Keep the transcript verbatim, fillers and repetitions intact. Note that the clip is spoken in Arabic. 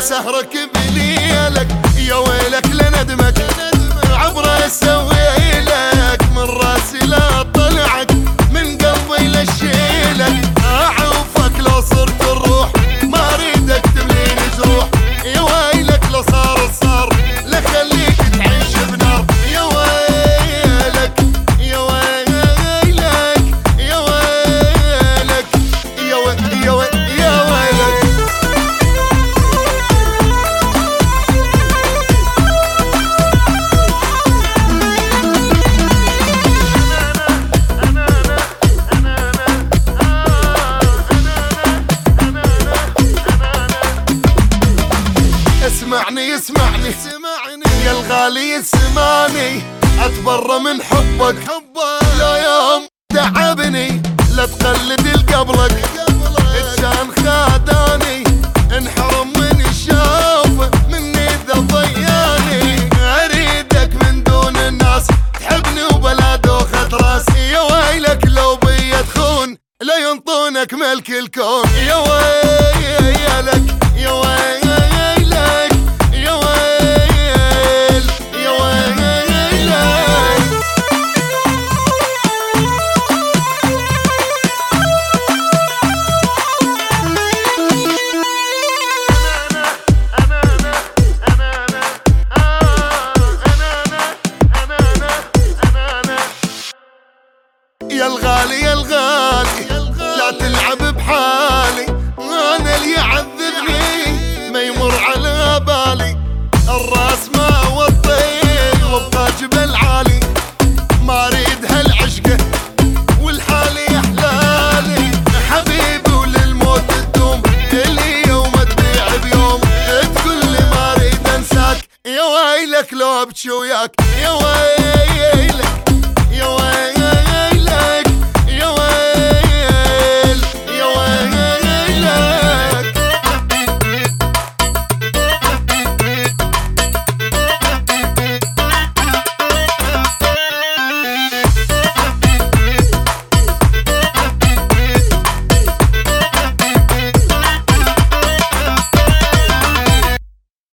سهرك بليلك يا ويلك لندمك عبره اسوي لك من راسي لا طلعك من قلبي لشيلك اعوفك لو صرت الروح ما اريدك تمليني جروح يا ويلك لو صار صار لا خليك تعيش بنار يا ويلك يا ويلك يا ويلك يا ويلك يا ويلك يا ويلك اسمعني اسمعني يا الغالي اسمعني اتبرى من حبك لا يوم تعبني لا تقلد القبلك كان خاداني انحرم من الشوف مني ذا ضياني اريدك من دون الناس تحبني وبلا دوخة راسي يا ويلك لو بيا تخون لا ينطونك ملك الكون يا ويلك يا ويلك يا ويل يا ويلك يا الغالي يا الغالي لا تلعب بحالي انا اللي يعذبني ما يمر على بالي الراس ما وطي وابقى جبل عالي ما اريد هالعشقه والحالي احلالي حبيبي وللموت تدوم اللي يوم تبيع بيوم تقول لي ما اريد انساك يا ويلك لو ابكي وياك يا ويلك يا ويلك